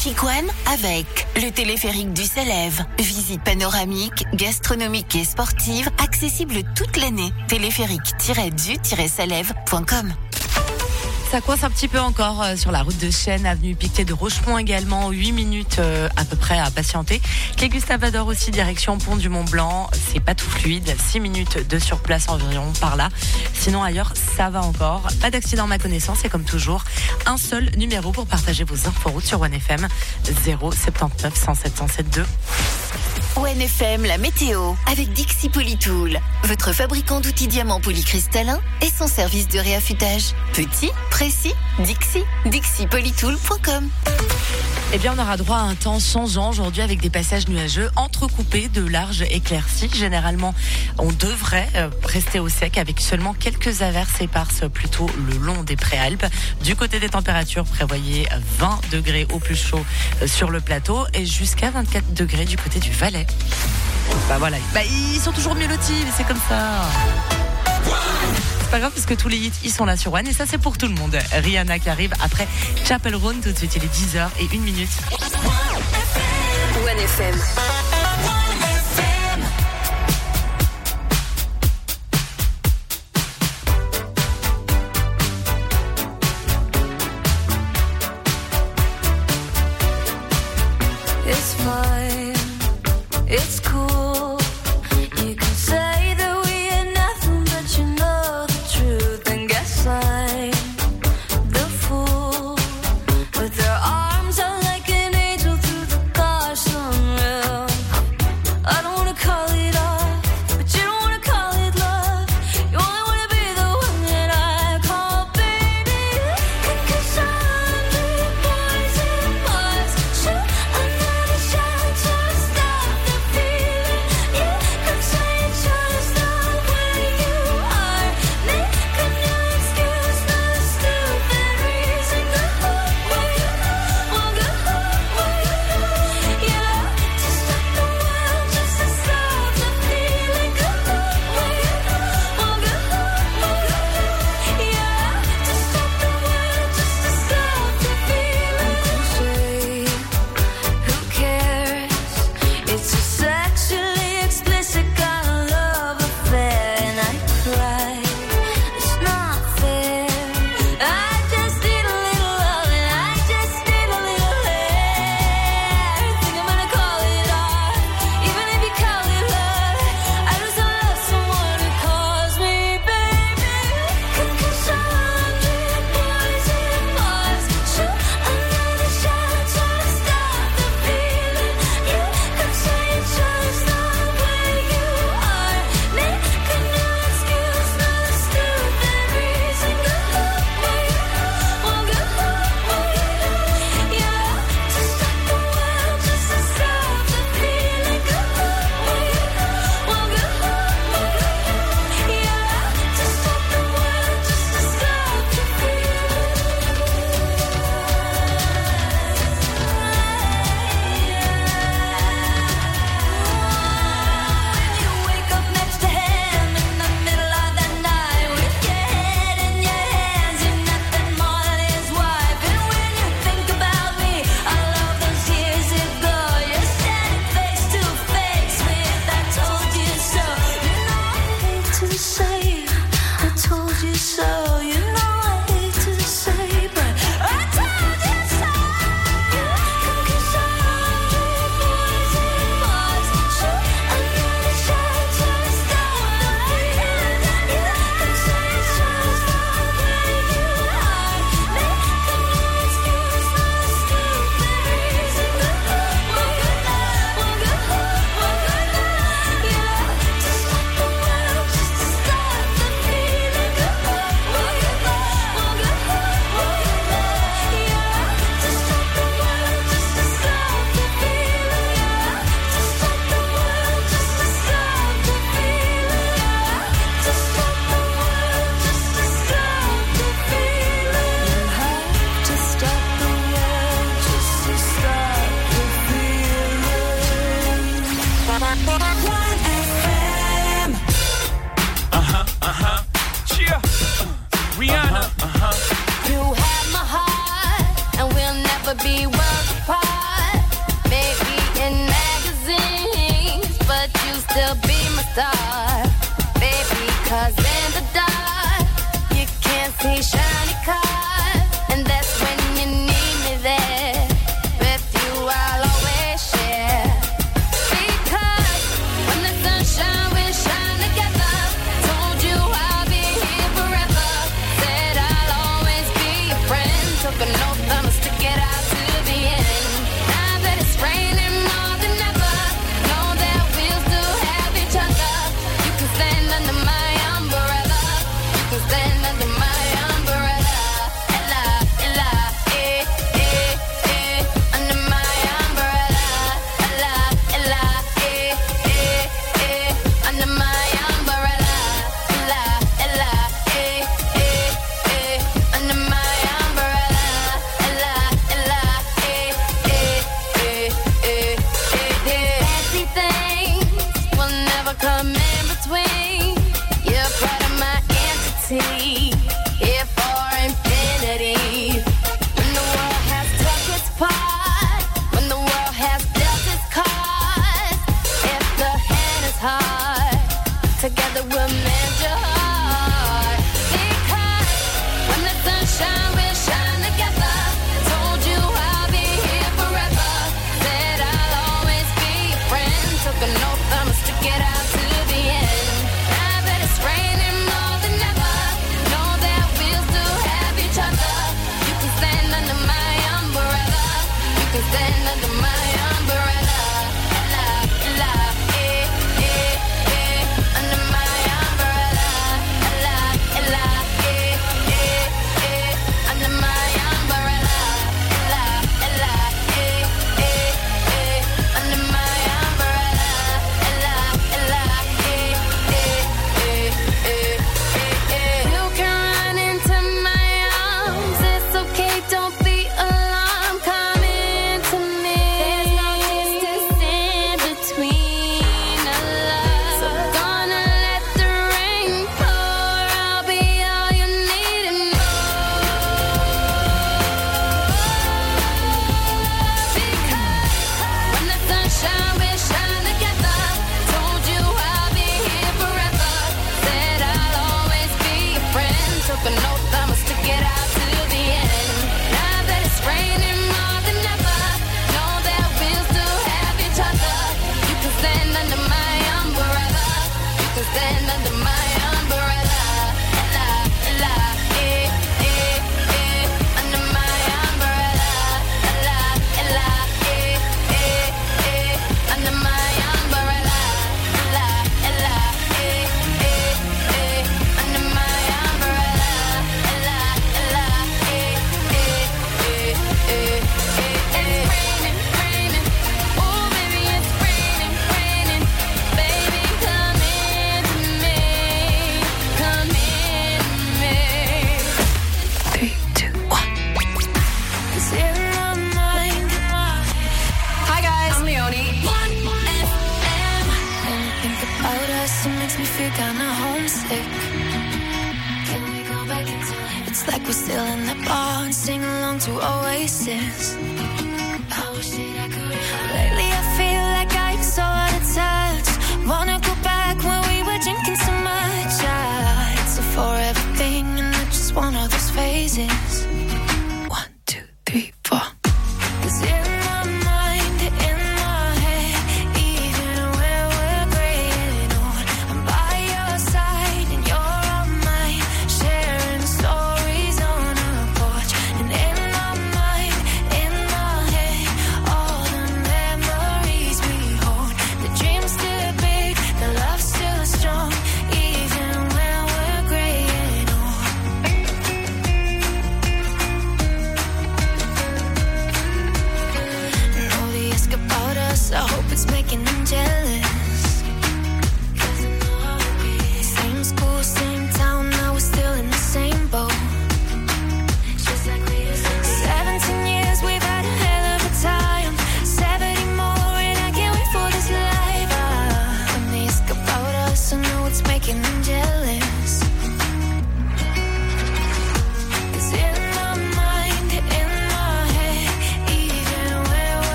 Trafic One avec le téléphérique du Salève. Visite panoramique, gastronomique et sportive, accessible toute l'année. Téléphérique-du-salève.com. Ça coince un petit peu encore sur la route de Chêne, avenue Pictet de Rochemont également, 8 minutes à peu près à patienter. Quai Gustave Ador aussi, direction Pont du Mont Blanc, c'est pas tout fluide, 6 minutes de surplace environ par là. Sinon ailleurs, ça va encore. Pas d'accident à ma connaissance et comme toujours, un seul numéro pour partager vos inforoutes sur OneFM, 079 107 107 2. OneFM, la météo, avec Dixi Polytool, votre fabricant d'outils diamants polycristallins et son service de réaffûtage. Petit, précis, Dixi, dixipolytool.com. Eh bien, on aura droit à un temps changeant aujourd'hui avec des passages nuageux entrecoupés de larges éclaircies. Généralement, on devrait rester au sec avec seulement quelques averses éparses plutôt le long des préalpes. Du côté des températures, prévoyez 20 degrés au plus chaud sur le plateau et jusqu'à 24 degrés du côté du Valais. Bah voilà, ils sont toujours mieux lotis, mais c'est comme ça. C'est pas grave parce que tous les hits ils sont là sur One et ça c'est pour tout le monde. Rihanna qui arrive après Chapel Roan, tout de suite il est 10h01. One FM. It's fine, it's cool. You can say that we are nothing, but you know the truth. And guess I'm the fool. With their arms out like an angel through the car sunroof. I don't wanna call it off, but you don't wanna call it love. You only wanna be the one that I call baby. 'Cause 100 boys in Mars shoot another shot to stop the feeling. You could say just not where you are. Make a new excuse, not a stupid reason. Go where you want, go where you yeah. To stop the world, just to stop the feeling. Go where you want, go yeah. To stop the world, just to stop the feeling. Who cares? It's a sexually explicit kind of love affair, and I cry. It's not fair. I just need a little love, and I just need a little air. Think I'm gonna call it art, even if you call it love. I just love someone who calls me baby. 'Cause 100 boys in Mars shoot another shot to stop the feeling. You could say just not where you are. Make a new excuse, not a stupid reason. Go where you want, go yeah. To stop the world, just to stop the feeling. Go where you want, go yeah. To stop the world, just to stop the feeling. When you wake up next to him in the middle of the night with your head in your hands, you're nothing more than his wife. And when you think about me, all of those years ago, you're standing face to face with I told you so. You know I hate to say I told you so. You know I hate to say, but I told you so. 'Cause 100 boys in Mars shoot another shot to stop the feeling. You can say just not where you are. Make a new excuse, not a stupid reason. Go where you want, go yeah. To stop the world, just to stop the feeling. Go where you want, go star, baby, 'cause in the dark you can't see shiny cars, and that's when you need me there. With you I'll always share, because when the sunshine we shine together. Told you I'll be here forever, said I'll always be your friend. Took an oath, I'ma stick it out to the end. Now that it's raining more than ever, know that we'll still have each other. You can stand under my umbrella, you can stand under my umbrella. Ella, Ella, eh, eh, eh, under my umbrella. Ella, Ella, eh, eh, eh, under my umbrella. Ella, Ella, eh, eh, eh, under my umbrella. Ella, Ella, eh, eh, eh, eh, eh. Fancy things will never come in between. You're part of my entity, here for infinity. When the world has took its part, when the world has dealt its cards, if the hand is hard, together we'll mend your heart. Because when the sunshine will shine together. Told you I'll be here forever, said I'll always be your friend. Took an oath, I'ma stick it out to the end. Now that it's raining more than ever, know that we'll still have each other. You can stand under my umbrella, you can stand under my umbrella. Ella, Ella, eh, eh, eh, under my umbrella. Ella, Ella, eh, eh, eh, under my umbrella. Ella, Ella, eh, eh, eh, under my umbrella. Ella, Ella, eh, eh, eh, eh, eh. You can run into my arms, it's okay, don't be alarmed. Come into me, there's no distance in between us. So gonna let the rain pour, I'll be all you need and more. Because when the sunshine will shine together. Told you I'll be here forever, said I'll always be your friend. Took an oath, I'ma stick it out to the end. Now that it's raining more than ever, know that we'll still have each other. You can stand under my umbrella, you can stand under my umbrella. Ella, Ella, eh, eh, eh, under my umbrella. Ella, Ella, eh, eh, eh, under my umbrella. Ella, Ella, eh, eh, eh, under my umbrella. Ella, Ella, eh, eh, eh, eh, eh. It's raining, raining, oh baby, it's raining, raining. Baby, come into me, come into me. 3, 2, 1. It's in my mind. Hi guys, I'm Leonie. 1FM. When I think about us, it makes me feel kinda homesick. Can we go back in time? It's like we're still in the bar and sing along to Oasis. I wish that I could. Lately I feel like I'm so out of touch. Wanna go back when we were drinking so much. It's a forever thing and I just want all those phases. 1, 2, 3, 4. 'Cause in my mind, in my head, even when we're graying old, I'm by your side and you're on mine, sharing stories on our porch. And in my mind, in my head, all the memories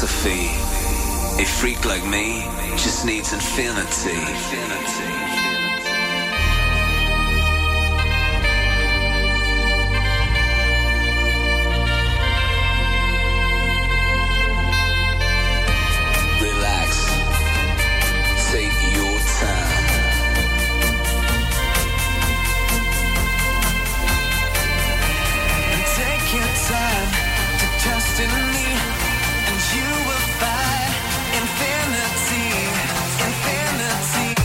philosophy. A freak like me just needs infinity. Relax. Take your time. Take your time to trust in me, and you will find infinity, infinity.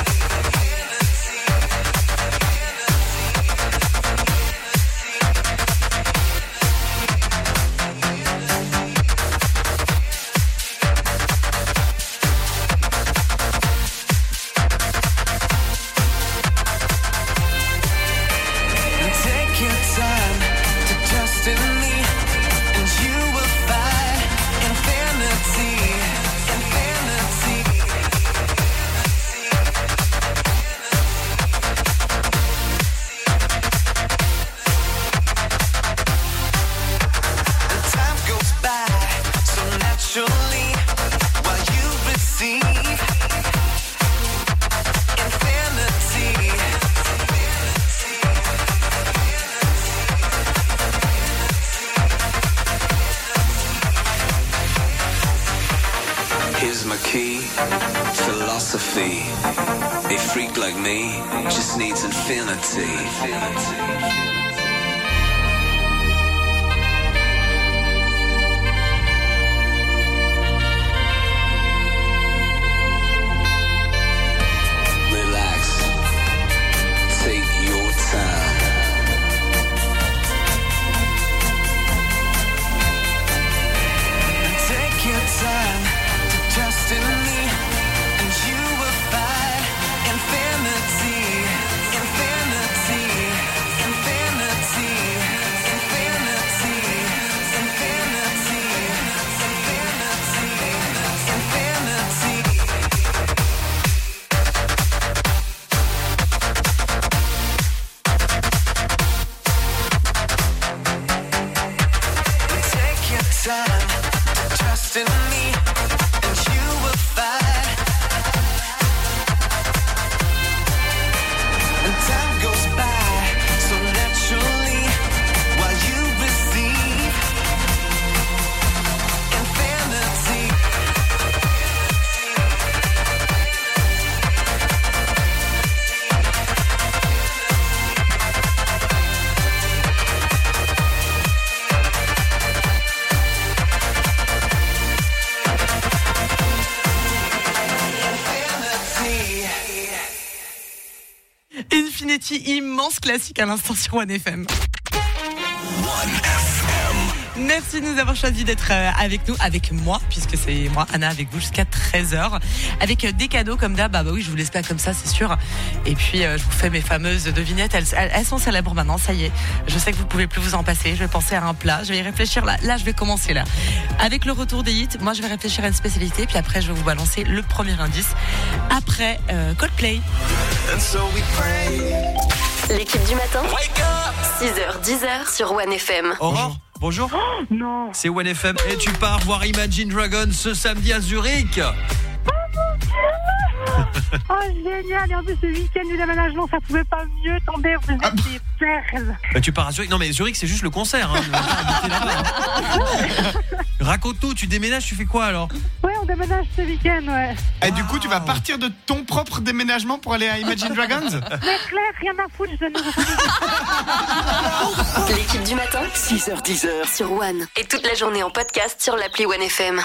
Take your time to trust in me, and you will find infinity, infinity. And time goes by so naturally while you receive infinity. Here's my key, philosophy. A freak like me just needs infinity. Relax, take your time. Take your time to trust in me, and you will find infinity, infinity, infinity, infinity, infinity, infinity, infinity. Take your time to trust in me, and you will find. And time goes by so naturally while you receive infinity. Infinity, immense classique à l'instant sur One FM. Merci de nous avoir choisi d'être avec nous, avec moi, puisque c'est moi, Anna, avec vous jusqu'à 13h, avec des cadeaux comme d'hab. Bah oui, je vous laisse pas comme ça, c'est sûr. Et puis, je vous fais mes fameuses devinettes. Elles sont célèbres maintenant, ça y est. Je sais que vous pouvez plus vous en passer. Je vais penser à un plat, je vais y réfléchir là. Là, je vais commencer là. Avec le retour des hits, moi, je vais réfléchir à une spécialité, puis après, je vais vous balancer le premier indice. Après, Coldplay. L'équipe du matin, 6h, 10h sur One FM. Aurore, bonjour. Oh, non. C'est One FM et tu pars voir Imagine Dragons ce samedi à Zurich. Oh, génial. Et en plus, ce week-end du déménagement, ça pouvait pas mieux tomber. Vous êtes des perles. Tu pars à Zurich. Non mais Zurich c'est juste le concert hein. Raconte-nous, tu déménages, tu fais quoi alors? Ouais, on déménage ce week-end, ouais. Et du coup, tu vas partir de ton propre déménagement pour aller à Imagine Dragons? Mais Claire, rien à foutre, je ne L'équipe du matin, 6h, 10h sur One. Et toute la journée en podcast sur l'appli One FM.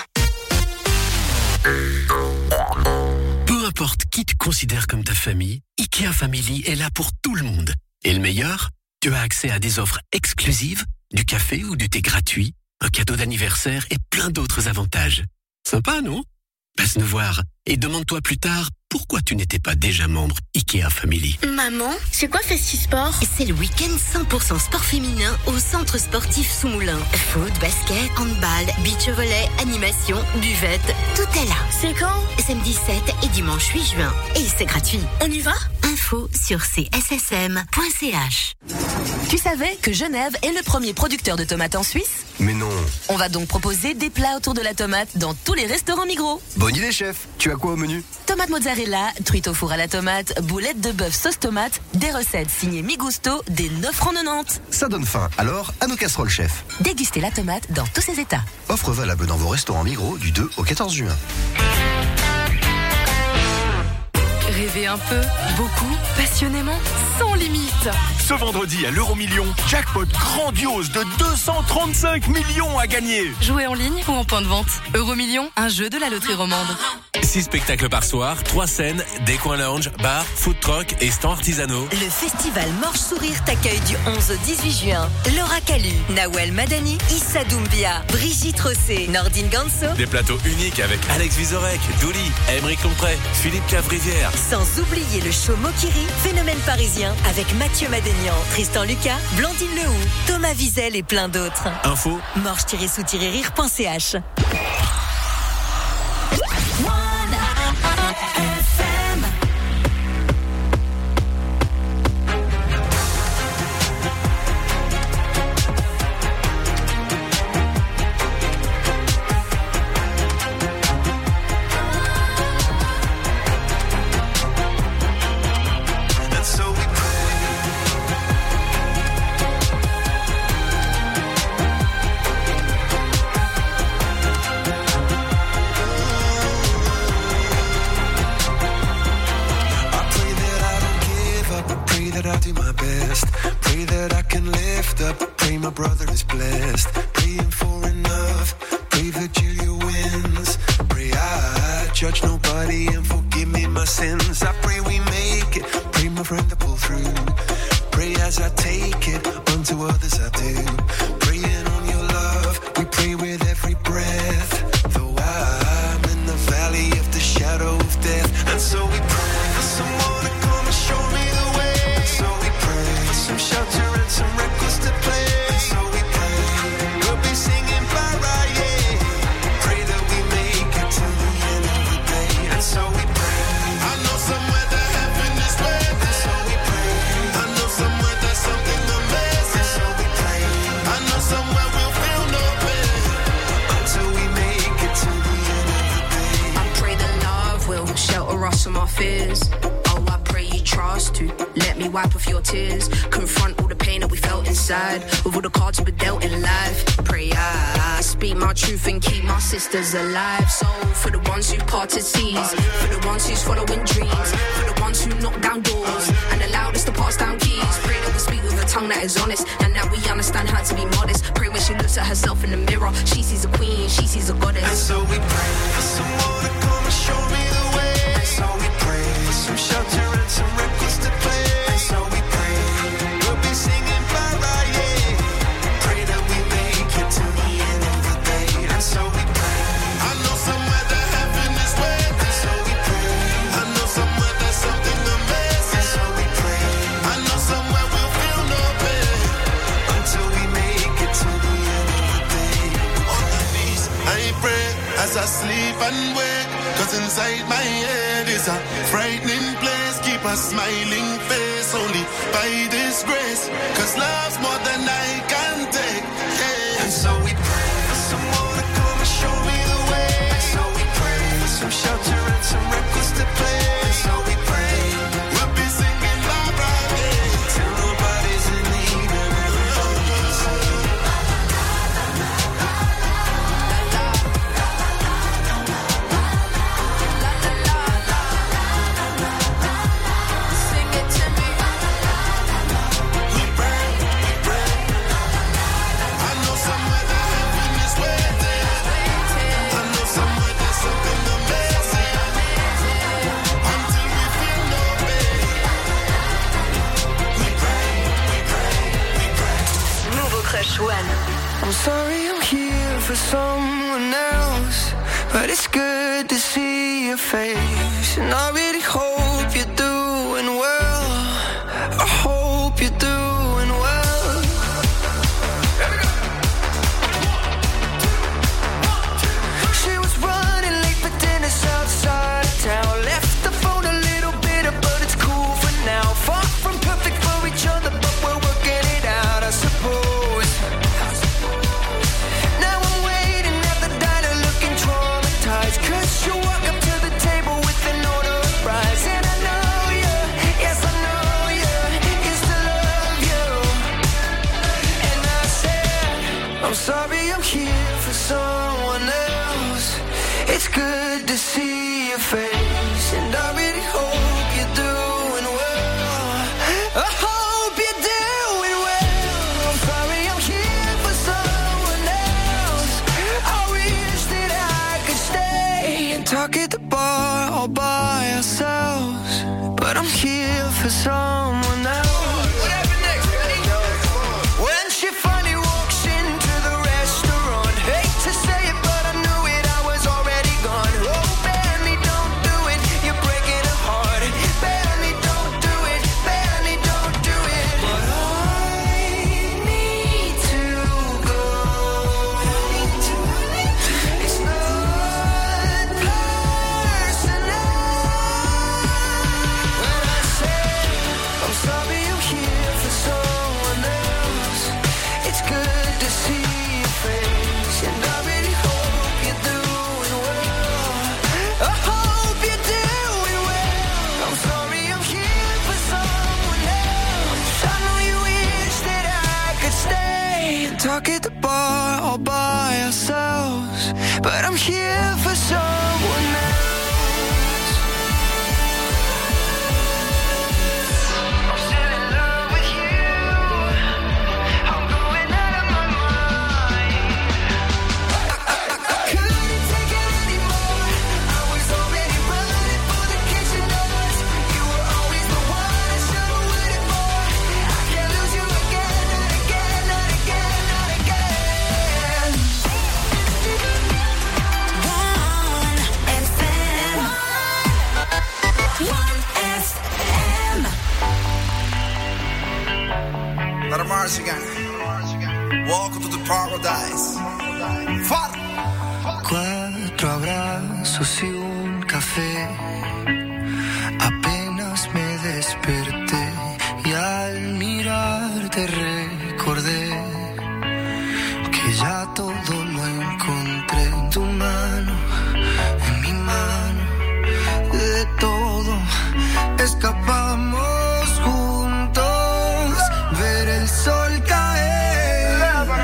Peu importe qui tu considères comme ta famille, IKEA Family est là pour tout le monde. Et le meilleur, tu as accès à des offres exclusives, du café ou du thé gratuit, un cadeau d'anniversaire et plein d'autres avantages. Sympa, non? Passe nous voir et demande-toi plus tard pourquoi tu n'étais pas déjà membre IKEA Family. Maman, c'est quoi Festisport? C'est le week-end 100% sport féminin au centre sportif Soumoulin. Foot, basket, handball, beach volley, animation, buvette, tout est là. C'est quand? Samedi 7 et dimanche 8 juin. Et c'est gratuit. On y va? Info infos sur cssm.ch. Tu savais que Genève est le premier producteur de tomates en Suisse ? Mais non. On va donc proposer des plats autour de la tomate dans tous les restaurants Migros. Bonne idée, chef. Tu as quoi au menu ? Tomate mozzarella, truite au four à la tomate, boulettes de bœuf sauce tomate, des recettes signées Migusto dès 9,90 €. Ça donne faim. Alors, à nos casseroles, chef. Dégustez la tomate dans tous ses états. Offre valable dans vos restaurants Migros du 2 au 14 juin. Rêvez un peu, beaucoup, passionnément, sans limite. Ce vendredi à l'Euro-Million, jackpot grandiose de 235 millions à gagner. Jouez en ligne ou en point de vente. Euro-Million, un jeu de la loterie romande. 6 spectacles par soir, 3 scènes, des coins lounge, bars, food truck et stands artisanaux. Le festival Morche Sourire t'accueille du 11 au 18 juin. Laura Calu, Nawel Madani, Issa Doumbia, Brigitte Rossé, Nordine Ganso. Des plateaux uniques avec Alex Vizorek, Douli, Aymeric Lompré, Philippe Cavrivière. Sans oublier le show Mokiri, phénomène parisien, avec Mathieu Madénian, Tristan Lucas, Blandine Lehoux, Thomas Wiesel et plein d'autres. Info morche-sous-rire.ch. Alive, so for the ones who parted seas, for the ones who's following dreams, for the ones who knock down doors and allowed us to pass down keys. Pray that we speak with a tongue that is honest and that we understand how to be modest. Pray when she looks at herself in the mirror, she sees a queen, she sees a goddess. And so we pray for someone to come and show me the way. And so we pray for some shelter and some records to play. And so we pray we'll be singing Mariah. Pray that we make it to the end of the day. And so we as I sleep and wake, 'cause inside my head is a frightening place. Keep a smiling face only by this grace, 'cause love's more than I can take. Yeah. And so we pray for someone to come and show me the way. And so we pray for some shelter and some records to play. And so we pray we'll be singing Mariah till nobody's in need and everybody's I'm sorry I'm here for someone else, but it's good to see your face. And I really hope you're doing well. I hope you're doing well. She was running late for dinner outside of town. Left the phone a little bitter, but it's cool for now. talk at the bar all by ourselves, but I'm here for someone else. When she finally walks into the restaurant, hate to say it, but I knew it, I was already gone. Oh, baby, don't do it, you're breaking her heart. Baby, don't do it, baby, don't do it. But I need to go. It's not personal. When I say I'm sorry, I'm here for someone else. It's good to see your face, and I really hope you're doing well. I hope you're doing well. I'm sorry, I'm here for someone else. I know you wish that I could stay and talk at the bar all by ourselves, but I'm here for someone else. I'm still in love with you. I'm going out of my mind. I couldn't take it anymore. I was already running for the kitchen doors. You were always the one I should have waited for. I can't lose you again, not again, not again, not again. 1FM. Let her march again. Welcome to the paradise. Far. 4 abrazos y un café. Apenas me desperté y al mirarte recordé que ya todo lo encontré en tu mano, en mi mano. De todo escapamos juntos, ver el sol caer.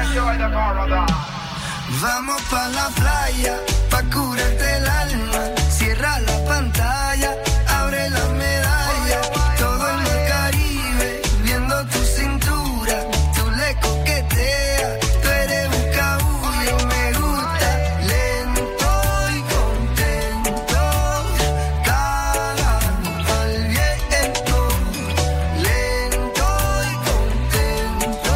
Vamos pa' la playa, pa' curarte el alma. Cierra la pantalla, abre la medalla. Todo en el Caribe, viendo tu cintura. Tú le coqueteas, tú eres un cabullo. Me gusta lento y contento. Cara al viento, lento y contento.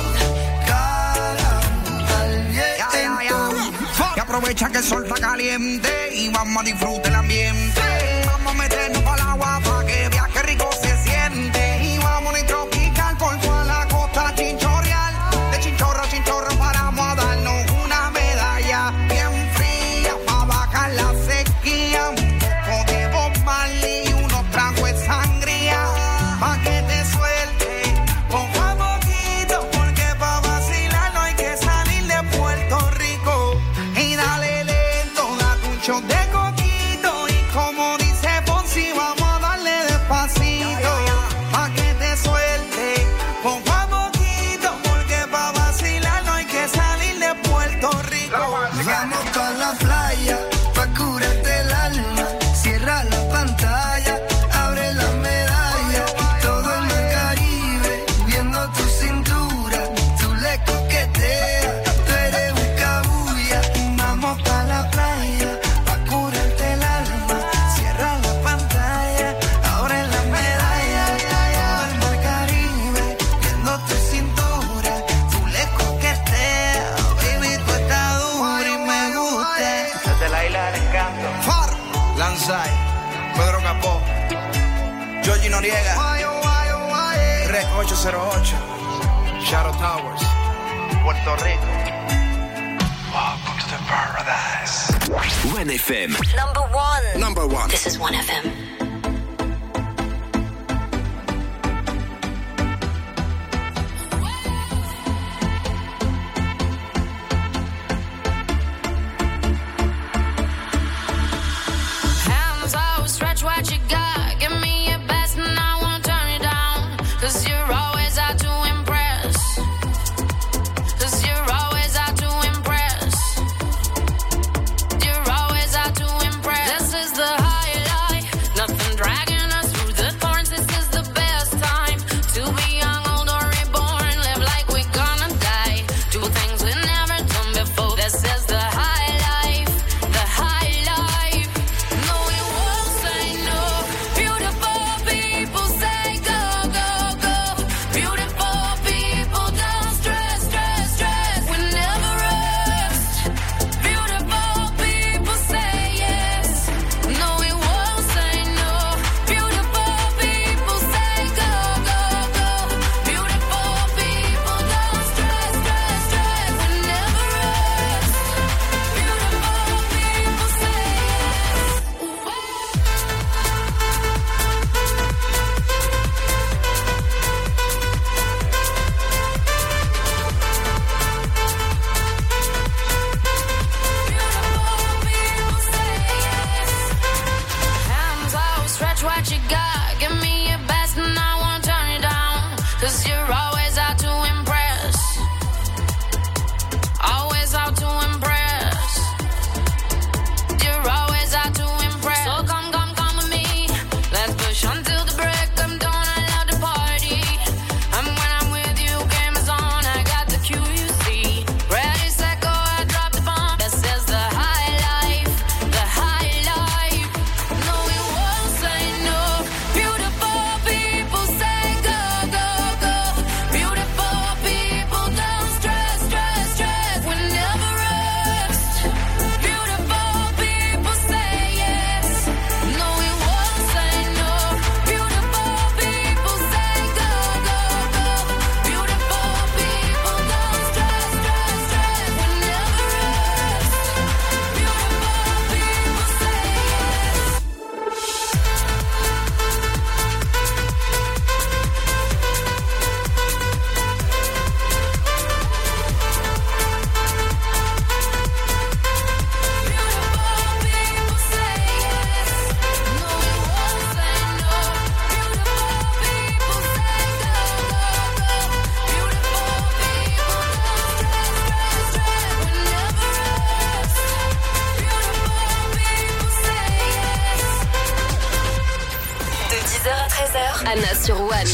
Cara al viento. Y aprovecha que el sol está caliente y vamos a disfrutar el ambiente. Vamos a meternos para el agua para que viaje rico se siente. Y vamos a tropical por toda la costa chinchorreal. De chinchorro a chinchorro paramos a darnos una medalla bien fría para bajar la sequía. Un poco de Bob Marley y unos tragos de sangría pa' que te suelte poco a poquito, porque pa' vacilar no hay que salir de Puerto Rico. Y dale lento, date un shot de coquito. Y como dice Fonsi, vamos a darle despacito pa' que te suelte poco a poquito, porque pa' vacilar no hay que salir de Puerto Rico. Vamos pa' la playa, pa' curarte el alma. Cierra la pantalla, abre la medalla. Todo en el Caribe, viendo tu cintura. Tú le coqueteas, tú eres un cabulla. Vamos pa' la playa, pa' curarte el alma. Cierra la pantalla, abre la medalla. Todo en el Caribe, viendo tu cintura. Tú le coqueteas, baby, tú estás dura y me gusta. Desde la isla del encanto. Far. Lanzai, Pedro Capó, Georgie Noriega, Rec 808, Shadow Towers, Puerto Rico. Welcome to the paradise. 1FM. Number one. This is 1FM. Hands out, stretch what you got. Give me your best and I won't turn it down. 'Cause you're always out to impress. 'Cause you're always out to impress. You're always out to impress. This is the high life. 13h, Anna sur One.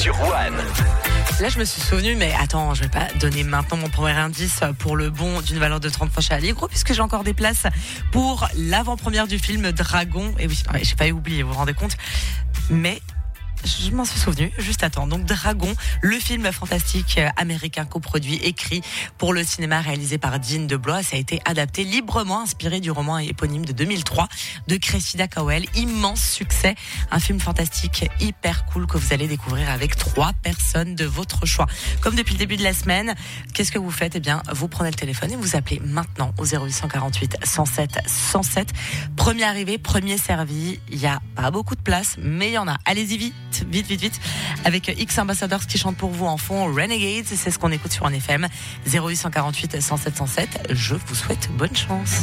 Là, je me suis souvenu, mais attends, je vais pas donner maintenant mon premier indice pour le bon d'une valeur de 30 francs chez Allegro, puisque j'ai encore des places pour l'avant-première du film Dragon. Et oui, j'ai pas oublié, vous vous rendez compte? Mais je m'en suis souvenu, juste à temps. Donc Dragon, le film fantastique américain coproduit, écrit pour le cinéma, réalisé par Dean DeBlois. Ça a été adapté librement, inspiré du roman éponyme de 2003 de Cressida Cowell. Immense succès, un film fantastique hyper cool que vous allez découvrir avec 3 personnes de votre choix. Comme depuis le début de la semaine, qu'est-ce que vous faites? Eh bien, vous prenez le téléphone et vous appelez maintenant au 0848 107 107. Premier arrivé, premier servi. Il y a pas beaucoup de place, mais il y en a. Allez-y vite. Vite, avec X Ambassadors qui chante pour vous en fond Renegades, c'est ce qu'on écoute sur NFM 0848 107 107. Je vous souhaite bonne chance.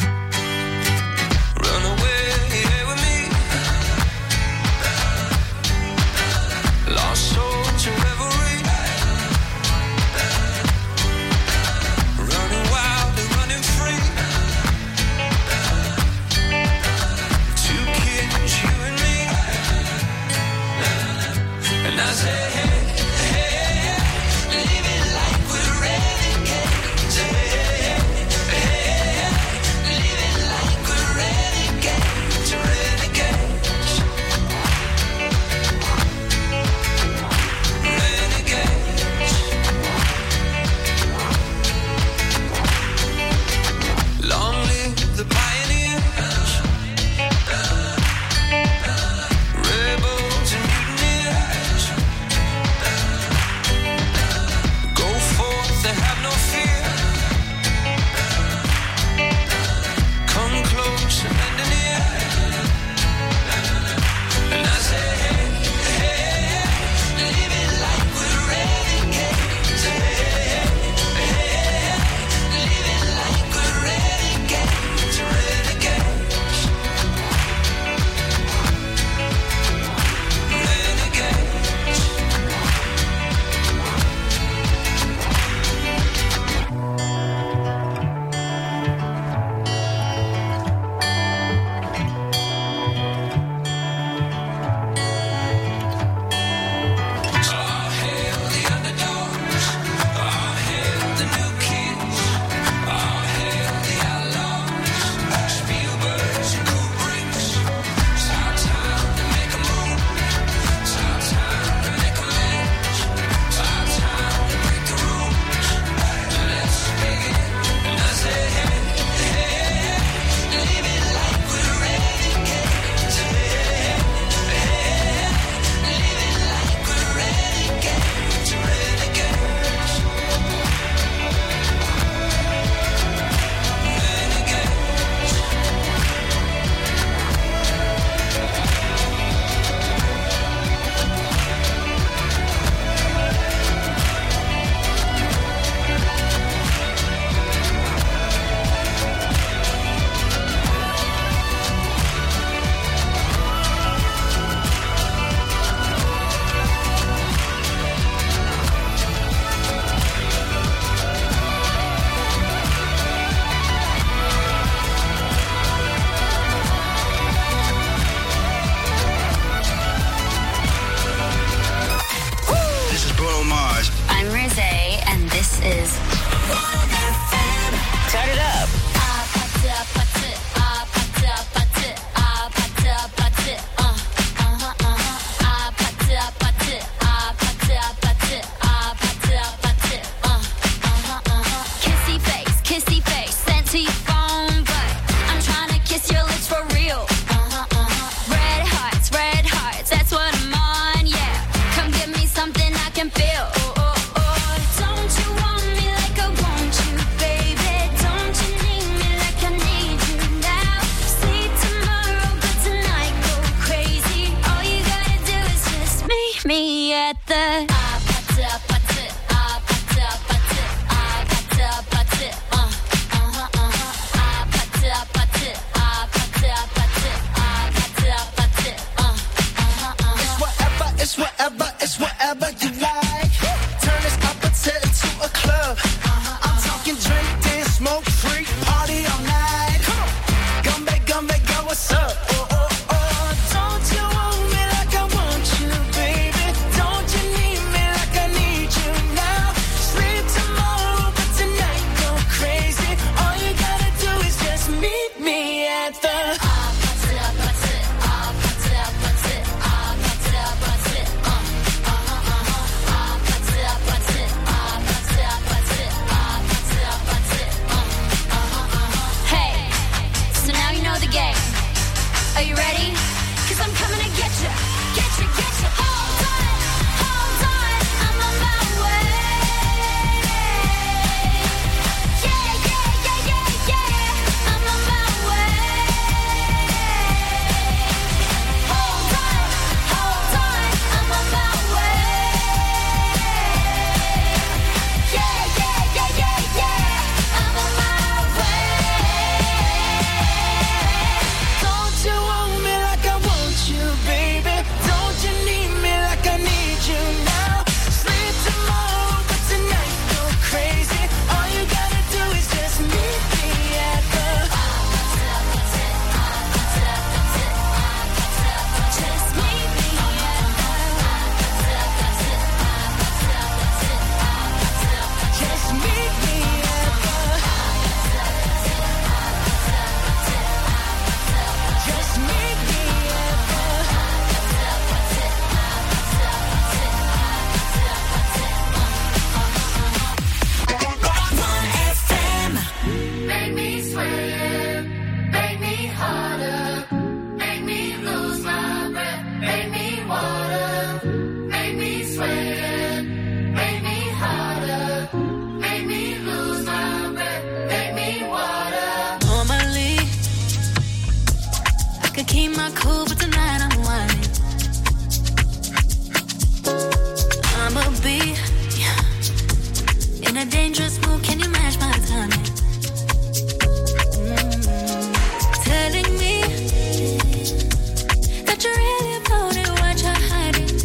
What's up? Don't you want me like I want you, baby? sweat, make me harder, make me lose my breath, make me water. Normally, I could keep my cool, but tonight I'm whining. I'ma be in a dangerous mood. Can you match my timing? Telling me that you're really about it, what you're hiding.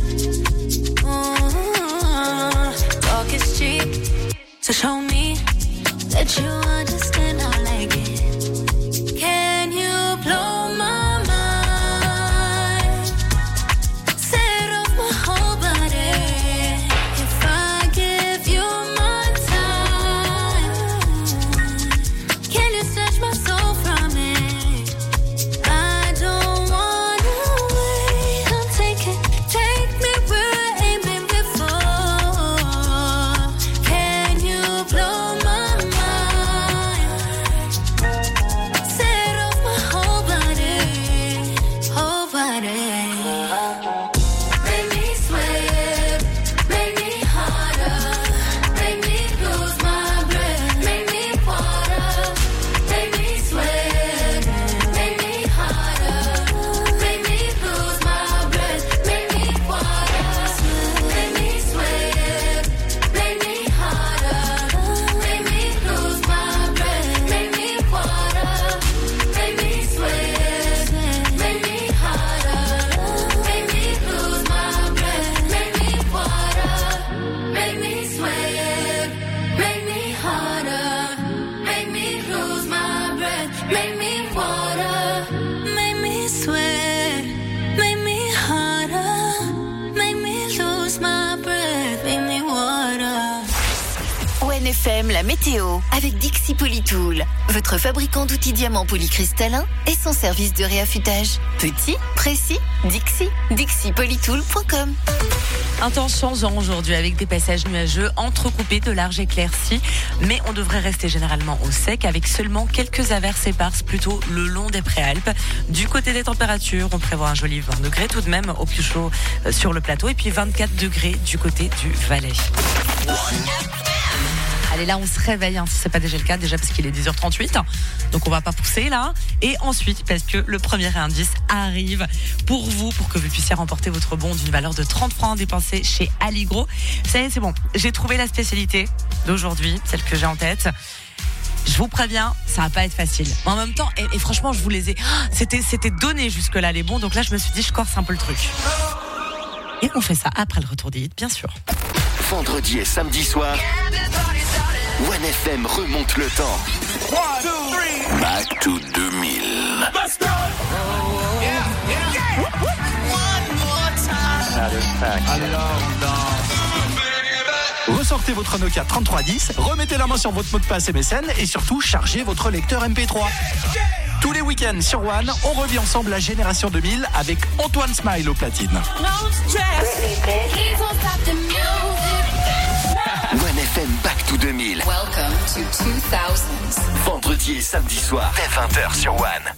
Talk is cheap, so show me that you understand. I like it. Can you blow my mind? Set off my whole body. If I give you my time, can you snatch my soul from it? I don't wanna wait. Come take me where I ain't been before. Can you blow my mind? Set off my whole body, whole body. Make me sweat, make me harder, make me lose my breath, make me water, make me sweat, make me harder, make me lose my breath, make me water, make me sweat, make me harder, make me lose my breath, make me water, make me sweat, make me harder, make me lose my breath, make me water, make me sweat, make me harder, make me lose my breath, make me water, make me sweat, make me harder, make me lose my breath, make me water. ONFM, la météo, avec Dixi Polytool, votre fabricant d'outils diamants polycristallins et son service de réaffûtage. Petit, précis, Dixi, dixipolytool.com. Un temps changeant aujourd'hui avec des passages nuageux entrecoupés de larges éclaircies, mais on devrait rester généralement au sec avec seulement quelques averses éparses plutôt le long des préalpes. Du côté des températures, on prévoit un joli 20 degrés tout de même au plus chaud sur le plateau et puis 24 degrés du côté du Valais. Allez, là, on se réveille, si c'est pas déjà le cas, déjà parce qu'il est 10h38, donc on va pas pousser là. Et ensuite, parce que le premier indice arrive pour vous, pour que vous puissiez remporter votre bon d'une valeur de 30 francs dépensé chez Allegro. Ça y est, c'est bon, j'ai trouvé la spécialité d'aujourd'hui, celle que j'ai en tête. Je vous préviens, ça va pas être facile. En même temps, et franchement, je vous les ai... C'était donné jusque-là les bons, donc là, je me suis dit, je corse un peu le truc. Et on fait ça après le retour des hits, bien sûr. Vendredi et samedi soir, ONFM remonte le temps. Back to 2000. Ressortez votre Nokia 3310, remettez la main sur votre mot de passe MSN et surtout chargez votre lecteur MP3. Tous les week-ends sur One, on revit ensemble la génération 2000 avec Antoine Smile au platine. ONFM Back to 2000. Welcome to 2000s. Vendredi et samedi soir, dès 20h sur One.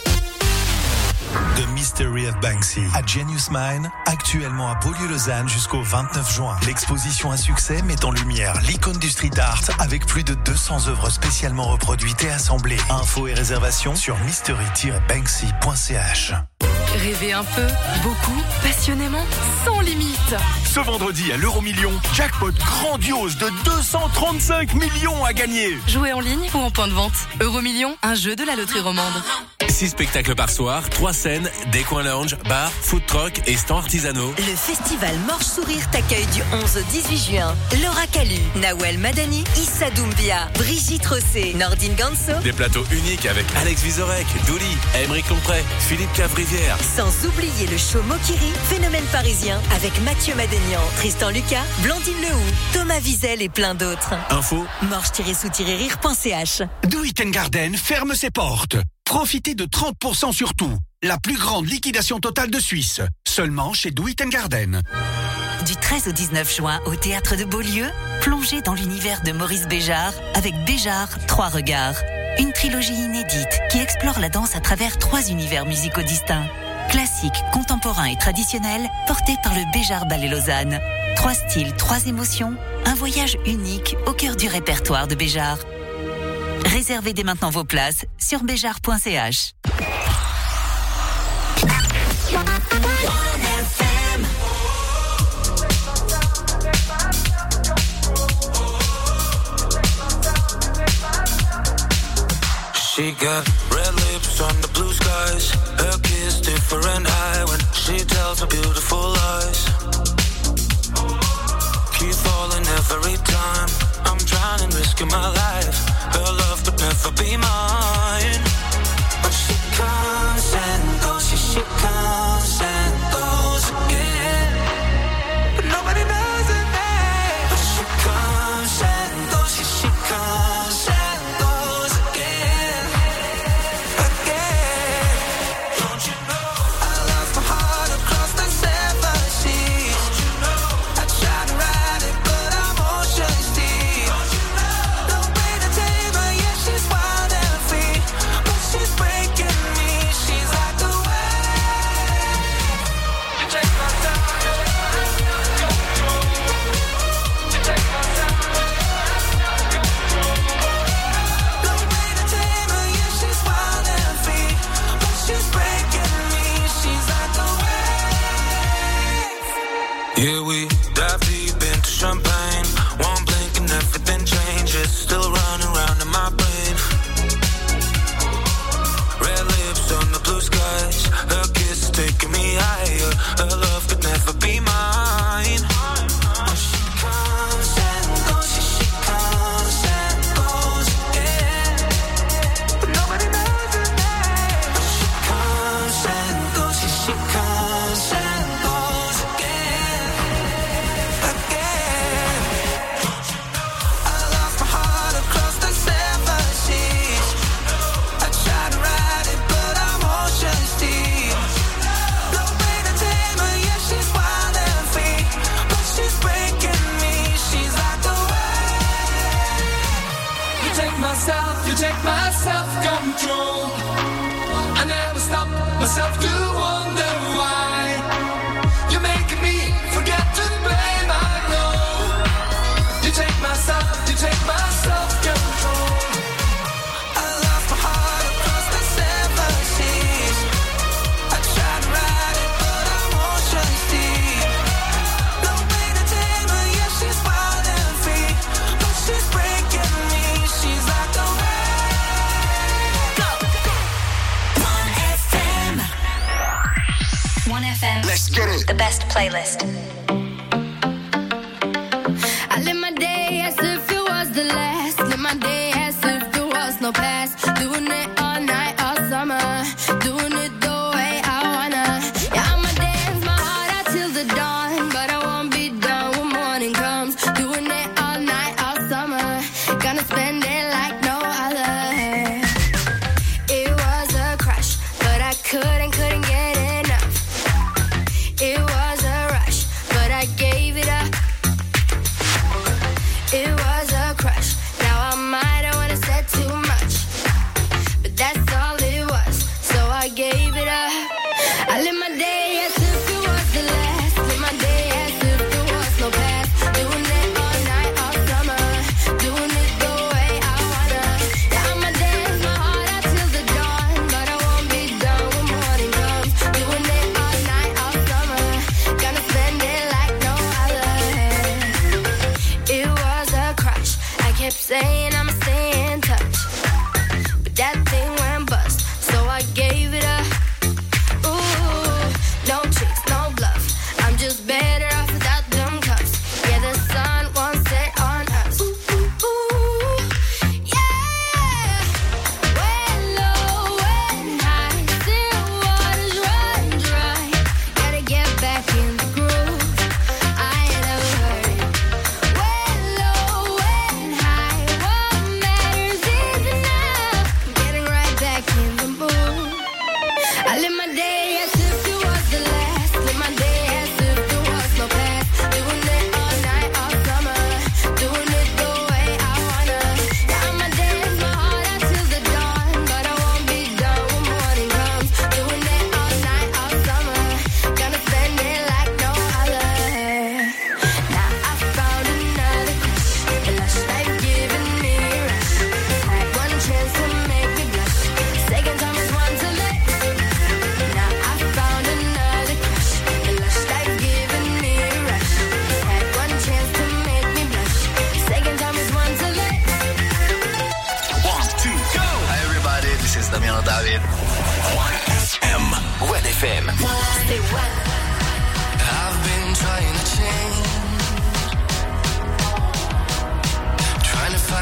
The Mystery of Banksy à Genius Mine, actuellement à Beaulieu-Lausanne jusqu'au 29 juin. L'exposition à succès met en lumière l'icône du street art avec plus de 200 œuvres spécialement reproduites et assemblées. Infos et réservations sur mystery-banksy.ch. Rêvez un peu, beaucoup, passionnément, sans limite. Ce vendredi à l'Euro-Million, jackpot grandiose de 235 millions à gagner. Jouez en ligne ou en point de vente. Euro-Million, un jeu de la loterie romande. 6 spectacles par soir, 3 scènes, des coins lounge, bars, food truck et stands artisanaux. Le festival Morche Sourire t'accueille du 11 au 18 juin. Laura Calu, Nawel Madani, Issa Doumbia, Brigitte Rossé, Nordine Ganso. Des plateaux uniques avec Alex Vizorek, Douli, Aymeric Lompré, Philippe Cavrivière. Sans oublier le show Mokiri, phénomène parisien, avec Mathieu Madénian, Tristan Lucas, Blandine Lehoux, Thomas Wiesel et plein d'autres. Info morche-sous-rire.ch. Do It Garden ferme ses portes. Profitez de 30% sur tout. La plus grande liquidation totale de Suisse. Seulement chez Do It Garden. Du 13 au 19 juin au Théâtre de Beaulieu, plongez dans l'univers de Maurice Béjart avec Béjart, 3 regards. Une trilogie inédite qui explore la danse à travers 3 univers musicaux distincts. Classique, contemporain et traditionnel, porté par le Béjart Ballet Lausanne. 3 styles, 3 émotions, un voyage unique au cœur du répertoire de Béjart. Réservez dès maintenant vos places sur béjart.ch. She got red lips on the blue skies. Her kiss different high when she tells her beautiful lies. Keep falling every time. I'm trying and risking my life. Her love could never be mine. But she comes and goes, yeah, she comes and goes again. But nobody knows her name. But she comes and goes, yeah, she comes and goes again. Again. Don't you know I lost my heart across the 7 seas? Don't you know I tried to ride it, but I'm ocean's deep. Don't you know no way to tame her, yeah, she's wild and free. But she's breaking me, she's like the wave. You take my time, you take my time. No way to tame her, yeah, she's wild and free. But she's breaking me, she's like the wave. Yeah, we dive deep into champagne. One blink and everything changes. Still running round in my brain. Red lips on the blue skies. Her kiss is taking me higher. Her love could never be mine. But she comes and goes, yeah, she comes and goes again. But nobody knows her name. But she comes and goes, yeah, she comes and goes again. Again. I lost my heart across the 7 seas. I tried to ride it, but I'm ocean's deep. No way to tame her, yeah, she's wild and free. But she's breaking me, she's like the wave. You take my self-control. I never stop myself to wonder why. You're making me forget to blame, I know. You take my self-control. I lost my heart across the 7 seas. I tried to ride it, but I'm ocean's deep. No way to tame her, yeah, she's wild and free. But she's breaking me, she's like the wave. Go! 1FM. 1FM. Let's get it. The best playlist. I live my day as if it was the last. Live my day as if there was no past. Doing it all night, all summer. Doing it the way I wanna. Yeah, I'ma dance my heart out till the dawn. But I won't be done when morning comes. Doing it all night, all summer. Gonna spend it like no other. It was a crush, but I couldn't get enough. It was a rush,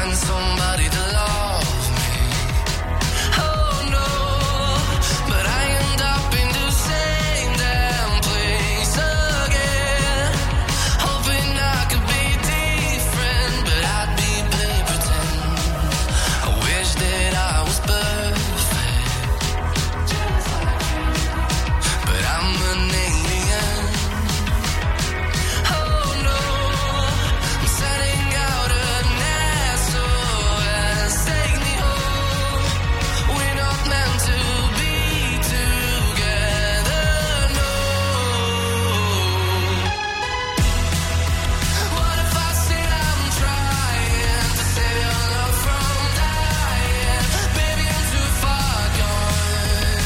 find somebody to love me. Oh no, but I end up in the same damn place again. Hoping I could be different, but I'd be play pretend. I wish that I was perfect, but I'm an alien. Oh no, I'm setting out an SOS. Take me home. We're not meant to be together, no. What if I said I'm trying to save your love from dying? Baby, I'm too far gone.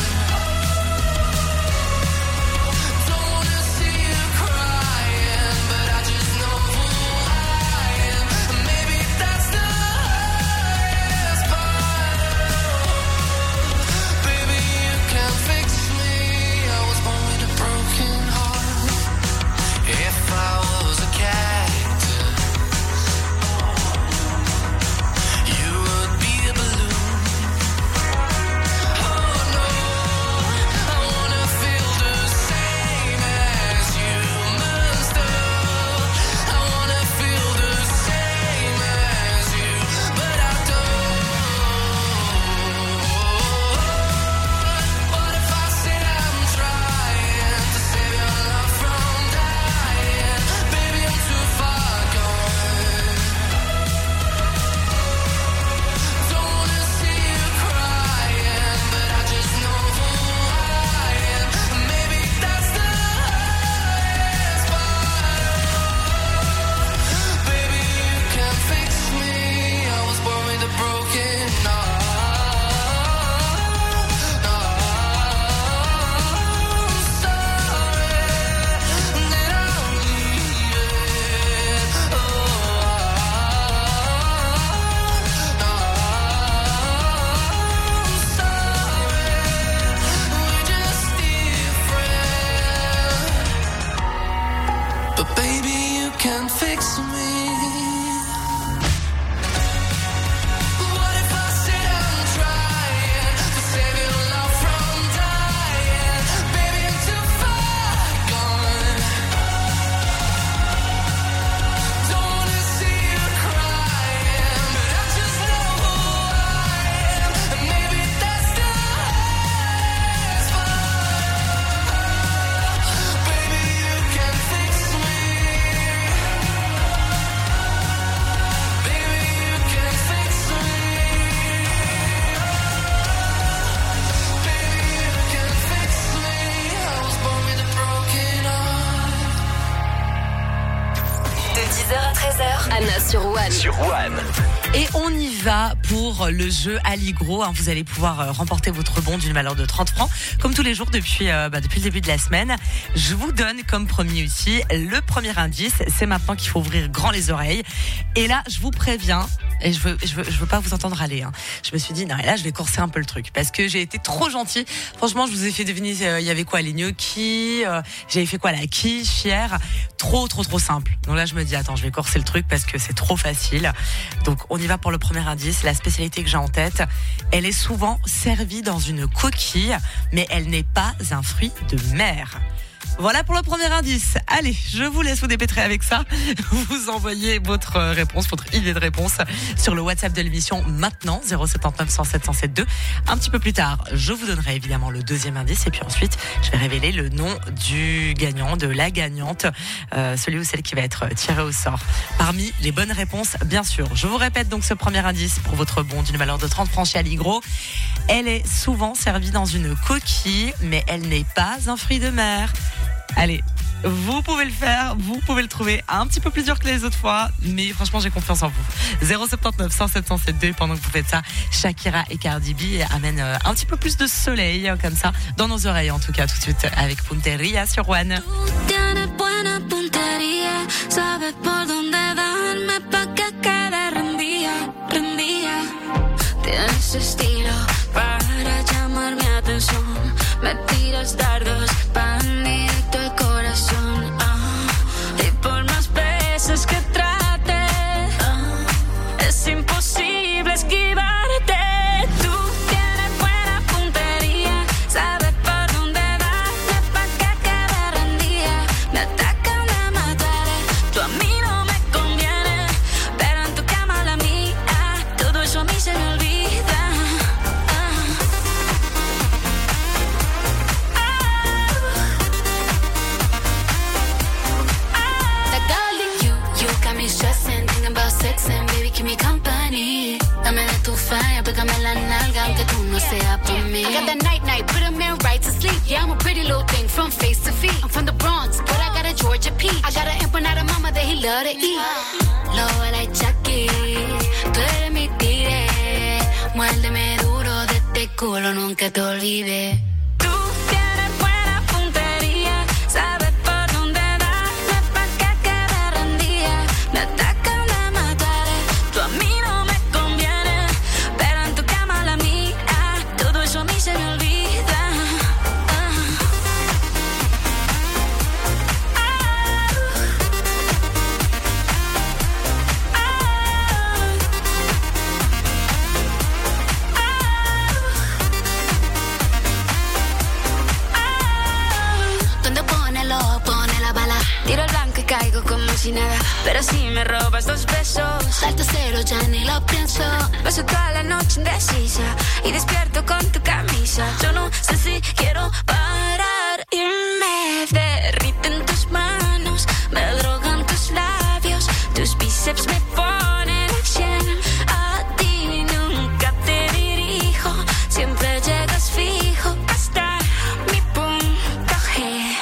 Don't wanna see you crying, but I just know who I am. Maybe that's the hardest part. Baby, you can't fix me. I was born with a broken heart. If I was a cactus, you would be a balloon. Oh no, I wanna feel the same as you must have. I wanna feel the same as you, but I don't. What if I said I'm trying to save your love from dying? Baby, I'm too far gone. Don't wanna see you crying, but I just know who I am. Maybe that's the hardest part. Baby, you can't fix me. I was born with a broken heart. I'm sorry that I'm leaving. I'm sorry, we're just different. But baby, you can't fix me. What if I said I'm trying to save your love from dying? Baby, I'm too far gone. Don't wanna see you crying, but I just know who I am. And maybe that's the hardest part. Baby, you can't fix me. Baby, you can't fix me. Baby, you can't fix me. I was born with a broken heart. De 10h à 13h, Anna sur One. Et on y va pour le jeu Allegro. Vous allez pouvoir remporter votre bon d'une valeur de 30 francs. Comme tous les jours depuis le début de la semaine. Je vous donne comme promis aussi le premier indice. C'est maintenant qu'il faut ouvrir grand les oreilles. Et là, je vous préviens, et je veux pas vous entendre aller. Je me suis dit, non, et là, je vais corser un peu le truc. Parce que j'ai été trop gentille. Franchement, je vous ai fait deviner, il y avait quoi, les gnocchis, j'avais fait quoi, la quiche, fière. Trop simple. Donc là, je me dis, attends, je vais corser le truc parce que c'est trop facile. Donc, on y va pour le premier indice. La spécialité que j'ai en tête, elle est souvent servie dans une coquille, mais elle n'est pas un fruit de mer. Voilà pour le premier indice. Allez, je vous laisse vous dépêtrer avec ça. Vous envoyez votre réponse, votre idée de réponse sur le WhatsApp de l'émission maintenant, 079 107 107 2. Un petit peu plus tard, je vous donnerai évidemment le deuxième indice et puis ensuite, je vais révéler le nom du gagnant, de la gagnante, celui ou celle qui va être tiré au sort. Parmi les bonnes réponses, bien sûr. Je vous répète donc ce premier indice pour votre bon d'une valeur de 30 francs chez Allegro. Elle est souvent servie dans une coquille, mais elle n'est pas un fruit de mer. Allez, vous pouvez le faire, vous pouvez le trouver un petit peu plus dur que les autres fois, mais franchement j'ai confiance en vous. 079 107 107 2. Pendant que vous faites ça, Shakira et Cardi B amènent un petit peu plus de soleil comme ça dans nos oreilles, en tout cas tout de suite avec Punteria sur One. Tienes estilo para llamar mi atención. Me tiras dardos para directo al corazón. Y por más veces que trate, es imposible. sea por mí. I got that night, put a man right to sleep. Yeah, I'm a pretty little thing from face to feet. I'm from the Bronx, but I got a Georgia peach. I got an empanada mama that he love to eat. Lo like Chucky, tú eres mi tigre. Muérdeme duro de este culo, nunca te olvides. Tú tienes buena puntería, sabes por dónde darme pa' que quede rendida. Me atacan, me mataré, tú a mí no me conviene, pero en tu cama la mía, todo eso a mí se me olvida. Tiro el blanco y caigo como si nada, pero si me robas 2 besos, salto cero, ya ni lo pienso. Paso toda la noche indecisa y despierto con tu camisa. Yo no sé si quiero parar y me derriten tus manos, me drogan tus labios, tus bíceps me ponen al 100. A ti nunca te dirijo, siempre llegas fijo hasta mi punto G.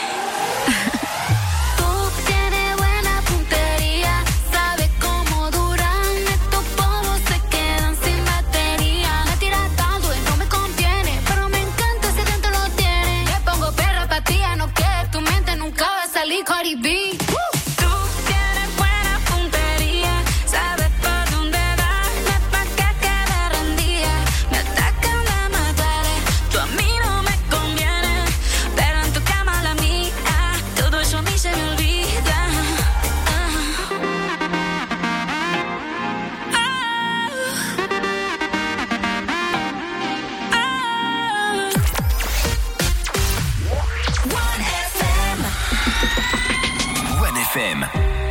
Cardi B. Tú tienes buena puntería, sabes por dónde darme pa' que quede rendida. Me atacan, me mataré, tú a mí no me conviene, pero en tu cama la mía, todo eso a mí se me olvida. FM.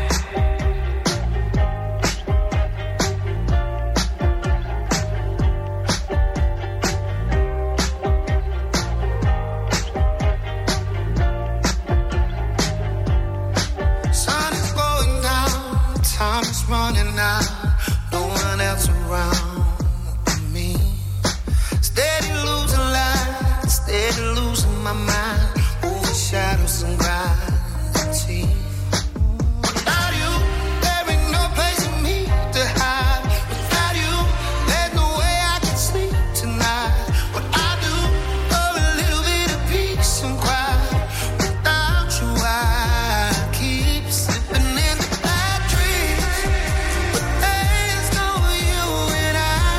Sun is going down, time is running out, no one else around but me. Steady losing light, steady losing my mind, over shadows and gravity. Without you, there ain't no place for me to hide. Without you, there's no way I can sleep tonight. What I do, for a little bit of peace and quiet. Without you, I keep slipping into bad dreams. But there's no you and I.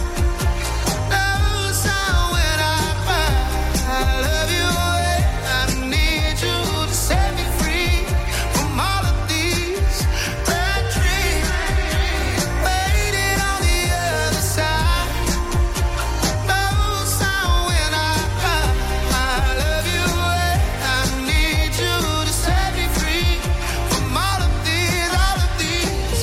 No sound when I cry. I love you and I need you to set me free from all of these bad dreams. Waiting on the other side. No sound when I cry. I love you and I need you to set me free from all of these bad dreams.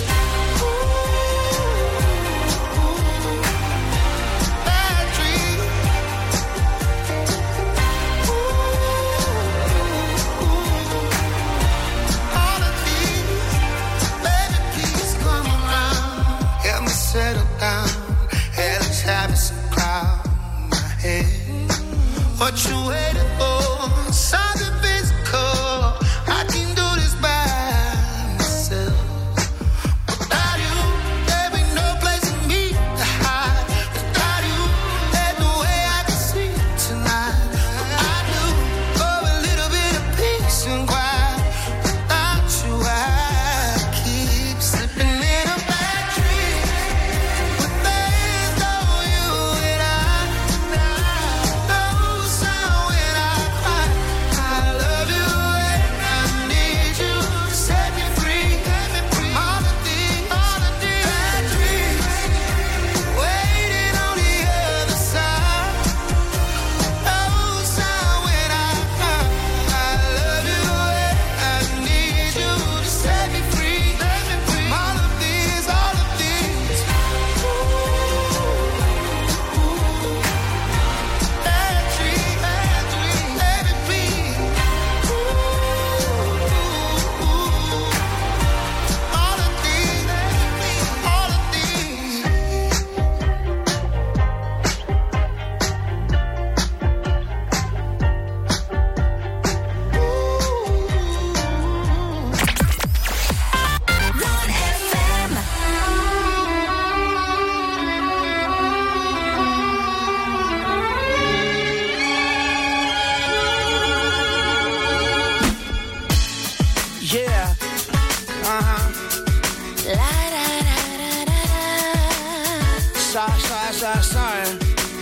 All of these, baby, please come around. Help me settle down. Hey, let's have some cloud in my head. What you waiting for? Something physical. I can do this by myself. Without you, there ain't no place for me to hide. Without you, there's no way I can sleep tonight. I do for a little bit of peace and quiet. Without you, I keep slipping in a bad dream. But there's no you and I. No sound Sorry.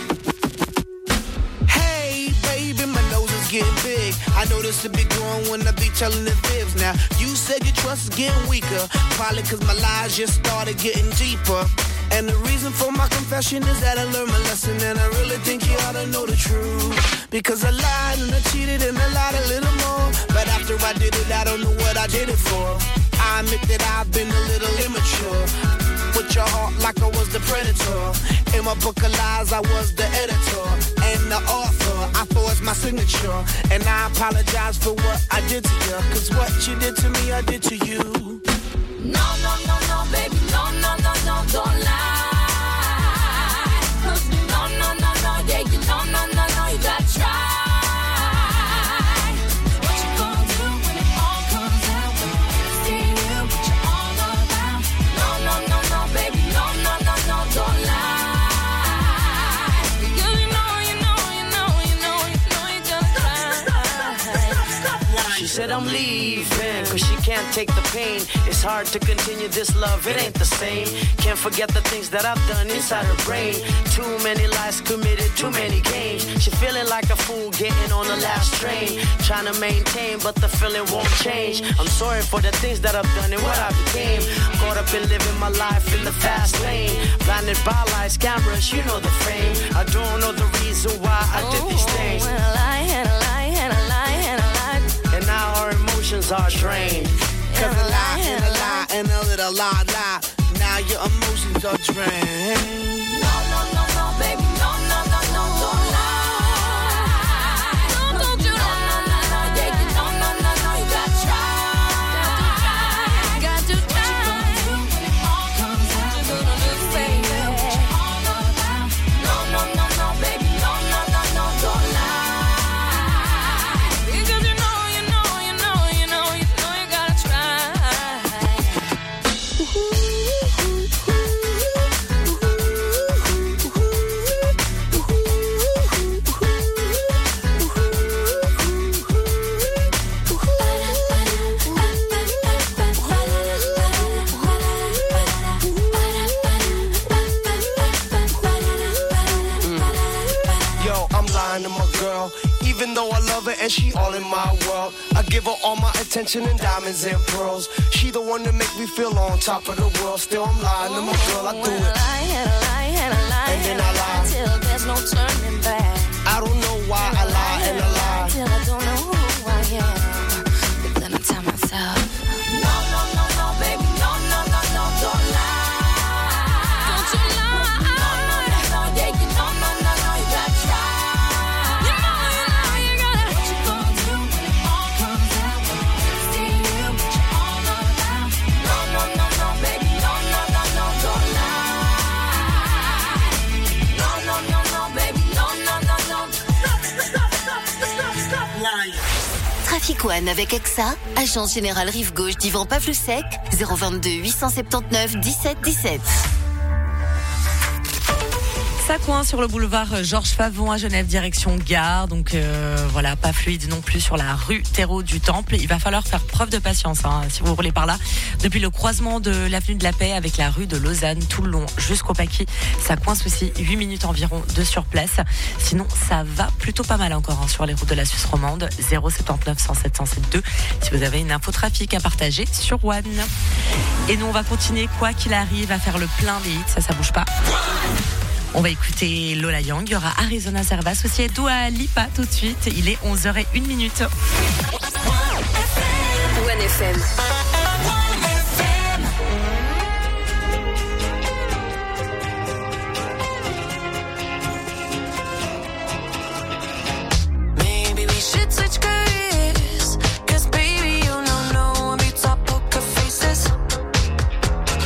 Hey, baby, my nose is getting big. I notice it be growing when I be telling the fibs. Now, you said your trust is getting weaker. Probably cause my lies just started getting deeper. And the reason for my confession is that I learned my lesson. And I really think you ought to know the truth. Because I lied and I cheated and I lied a little more. But after I did it, I don't know what I did it for. I admit that I've been a little immature. With your heart like I was the predator. In my book of lies, I was the editor. And the author, I forged my signature. And I apologize for what I did to you. Cause what you did to me, I did to you. No, no, no, no, baby, no, no, no, no, don't lie. No, no, no, no, yeah, you no, no, no, no, you gotta try. What you gonna do when it all comes out? When you see you, but you're all around. No, no, no, no, baby, no, no, no, no, don't lie. Because you know you gotta try. She said I'm leaving, cause she can't take the pain. It's hard to continue this love, it ain't the same. Can't forget the things that I've done inside her brain. Too many lies committed, too many games. She feeling like a fool getting on the last train. Trying to maintain, but the feeling won't change. I'm sorry for the things that I've done and what I became. Caught up in living my life in the fast lane. Blinded by lights, cameras, you know the fame. I don't know the reason why I did these things. And a lie, and a lie, and a lie, and a lie. And now our emotions are drained. Cause a lie and a lie and a little lie. Now your emotions are drained. No, no, no, no, baby, no, no, no, no, don't lie. Don't you lie. No, no, no, yeah, you no, no, no, no, you gotta try. Got to try. What you gonna do when it all comes out? You're gonna look baby, what you all about. No, no, no, no, baby, no, no, no, no, don't lie. Because you know you gotta try. Yo, I'm lying to my girl. Even though I love her and she all in my world, I give her all my attention and diamonds and pearls. She the one that make me feel on top of the world. Still I'm lying to my girl, I do it. And a lie, and a lie, and a lie, And then I lie. till there's no turning back. I don't know why I lie and I lie. Till I don't know who I am. But then I tell myself, no, no, no, no, baby, no, no, no, no, don't lie. Don't you lie. No, no, no, no, yeah, you no, no, no, no, you gotta try. You gotta. What you gonna do when it all comes out? When you see you, but you're all around. No, no, no, no, baby, no, no, no, no, don't lie. No, no, no, no, baby, no, no, no, no. Stop lying. Trafic One avec Exa, agence générale rive gauche d'Yvan Pavlusek, 022 879 17 17. Ça coince sur le boulevard Georges Favon à Genève, direction gare. Donc voilà, pas fluide non plus sur la rue Terreau du Temple. Il va falloir faire preuve de patience si vous roulez par là. Depuis le croisement de l'avenue de la Paix avec la rue de Lausanne, tout le long jusqu'au Paquis, ça coince aussi 8 minutes environ de sur place. Sinon, ça va plutôt pas mal encore sur les routes de la Suisse romande. 079 107 172 si vous avez une info trafic à partager sur One. Et nous, on va continuer quoi qu'il arrive à faire le plein des hits. Ça bouge pas. On va écouter Lola Young, il y aura Arizona Servas aussi et Dua Lipa tout de suite. Il est 11h01. One FM. Maybe we should talk.